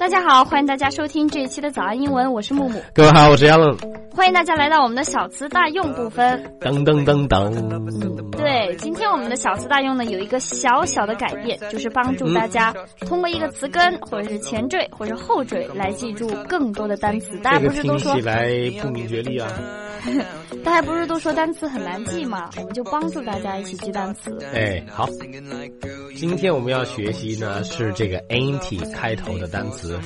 大家好，欢迎大家收听这一期的早安英文，我是木木。 各位好，我是Alan。 欢迎大家来到我们的小词大用部分。 噔噔噔噔。 对，今天我们的小词大用呢有一个小小的改变，就是帮助大家通过一个词根或者是前缀或者后缀来记住更多的单词。大家不是都说这个听起来不明觉厉啊？ 大家不是都说单词很难记吗？我们就帮助大家一起记单词。 哎，好。今天我们要学习呢是这个 anti 开头的单词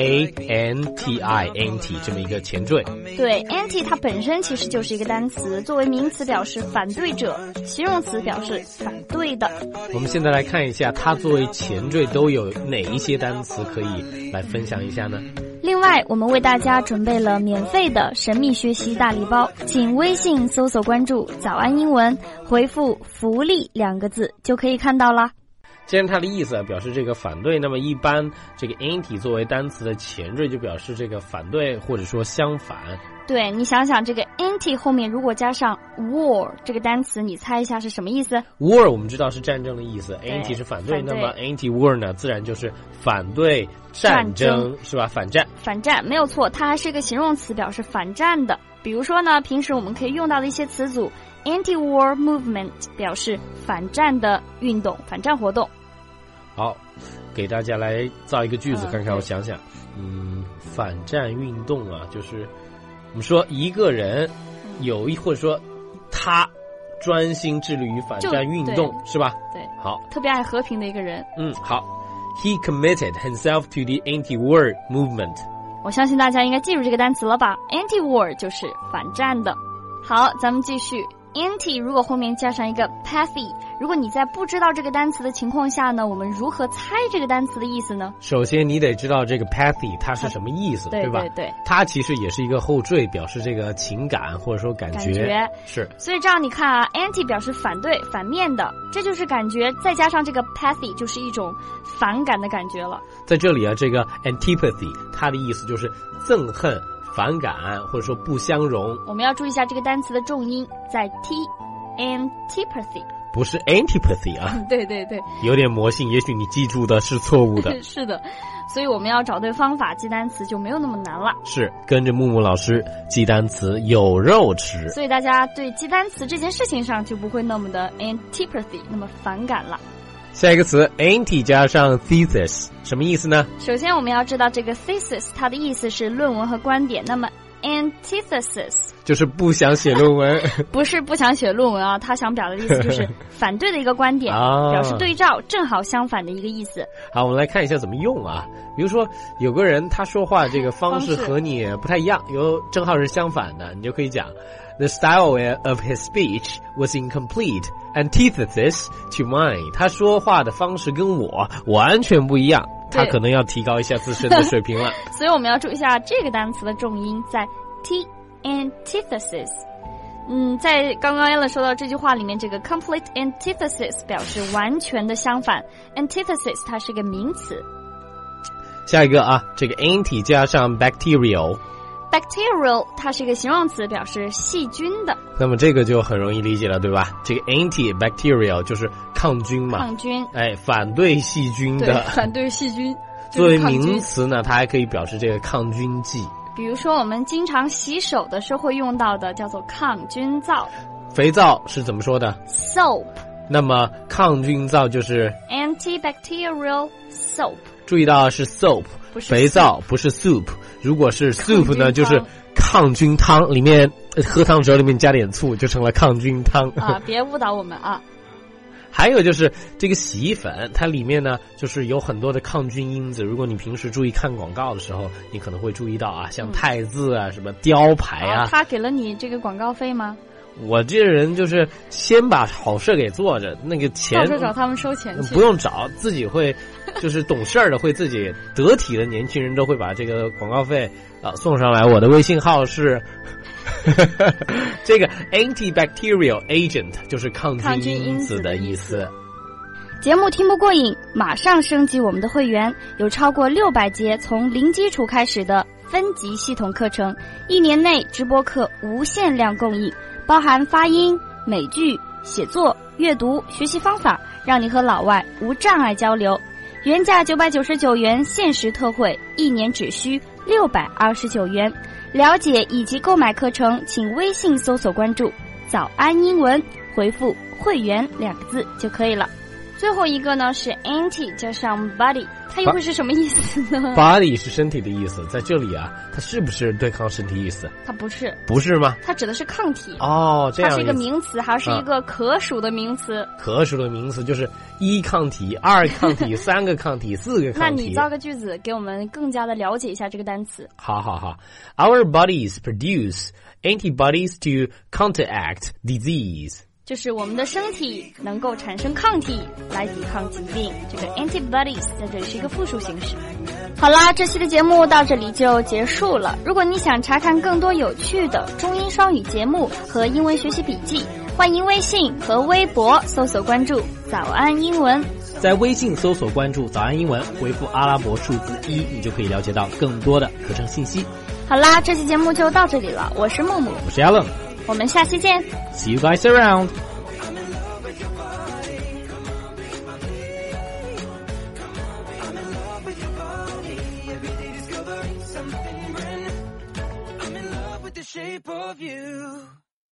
anti anti 这么一个前缀。 对 anti 它本身其实就是一个单词，作为名词表示反对者，形容词表示反对的。 我们现在来看一下它作为前缀都有哪一些单词可以来分享一下呢？ 另外我们为大家准备了免费的神秘学习大礼包，请微信搜索关注早安英文，回复福利2个字就可以看到了。 既然它的意思表示这个反对，那么一般这个 anti 作为单词的前缀就表示这个反对或者说相反。 对，你想想这个 anti 后面如果加上 war 这个单词，你猜一下是什么意思？ war 我们知道是战争的意思， anti 是反对，那么 anti war 呢自然就是反对战争是吧？反战没有错，它还是一个形容词，表示反战的。比如说呢，平时我们可以用到的一些词组， anti-war movement 表示反战的运动，反战活动。 好，给大家来造一个句子看看，我想想。反战运动啊，就是我们说一个人或者说他专心致力于反战运动是吧？ 对， 好， 特别爱和平的一个人。 好。He committed himself to the anti-war movement。 我相信大家应该记住这个单词了吧？ anti-war 就是反战的。好，咱们继续。anti 如果后面加上一个 pathy， 如果你在不知道这个单词的情况下呢，我们如何猜这个单词的意思呢？ 首先你得知道这个 pathy 它是什么意思，对吧？ 对， 它其实也是一个后缀，表示这个情感或者说感觉是。 所以这样你看啊 anti 表示反对反面的，这就是感觉，再加上这个 pathy 就是一种反感的感觉了。在这里啊，这个 antipathy 它的意思就是憎恨反感或者说不相容。 我们要注意一下这个单词的重音在 t， antipathy 不是 antipathy 啊。 对， 有点魔性，也许你记住的是错误的。 是的，所以我们要找对方法，记单词就没有那么难了。 是，跟着木木老师记单词有肉吃。 所以大家对记单词这件事情上就不会那么的 antipathy 那么反感了。 下一个词 anti 加上 thesis 什么意思呢？ 首先我们要知道这个 thesis 它的意思是论文和观点，那么 antithesis 就是不想写论文。 不是不想写论文啊，他想表达的意思就是反对的一个观点，表示对照正好相反的一个意思。好， 我们来看一下怎么用啊。比如说有个人他说话这个方式和你不太一样，正好是相反的，你就可以讲The style of his speech was in complete antithesis to mine。 他说话的方式跟我完全不一样，他可能要提高一下自身的水平了。 所以我们要注意一下这个单词的重音在 t antithesis。在刚刚 Ellen 说到这句话里面，这个 complete antithesis 表示完全的相反， antithesis 它是个名词。 下一个啊，这个 anti 加上 bacterial， 它是一个形容词，表示细菌的。 那么这个就很容易理解了，对吧？这个 antibacterial 就是抗菌嘛， 抗菌， 反对细菌的。 对，反对细菌。 作为名词呢，它还可以表示这个抗菌剂。 比如说我们经常洗手的时候会用到的叫做抗菌皂。 肥皂是怎么说的？ soap。 那么抗菌皂就是 antibacterial soap。 注意到是 soap， 肥皂不是 soup。如果是 soup 呢，就是抗菌汤，里面喝汤时候里面加点醋，就成了抗菌汤啊！别误导我们啊！ 还有就是这个洗衣粉，它里面呢就是有很多的抗菌因子。如果你平时注意看广告的时候，你可能会注意到啊，像汰渍啊、什么雕牌啊。 他给了你这个广告费吗？ 我这个人就是先把好事给做着，那个钱到时候找他们收钱去。 不用找，自己会，就是懂事儿的会自己，得体的年轻人都会把这个广告费送上来。我的微信号是这个 antibacterial agent， 就是抗菌因子的意思。 节目听不过瘾，马上升级我们的会员，有超过600节从零基础开始的分级系统课程，1年内直播课无限量供应，包含发音、美句、写作、阅读、学习方法，让你和老外无障碍交流。 原价999元，限时特惠，1年只需629元。了解以及购买课程，请微信搜索关注早安英文，回复会员2个字就可以了。最后一个呢是 anti 加上 body， 它又会是什么意思呢？ body 是身体的意思，在这里啊，它是不是对抗身体意思？ 它不是。 不是吗？ 它指的是抗体。 哦，这样。 它是一个名词，还是一个可数的名词？ 可数的名词就是1抗体、2抗体、3个抗体、4个抗体。 那你造个句子给我们更加的了解一下这个单词。 好。Our bodies produce antibodies to counteract disease。 就是我们的身体能够产生抗体来抵抗疾病，这个 antibodies 在这里是一个复数形式。好啦，这期的节目到这里就结束了。如果你想查看更多有趣的中英双语节目和英文学习笔记，欢迎微信和微博搜索关注早安英文。 在微信搜索关注早安英文，回复阿拉伯数字1，你就可以了解到更多的课程信息。 好啦，这期节目就到这里了，我是木木， 我是 Alan， 我们下期见。 See you guys around. Shape of you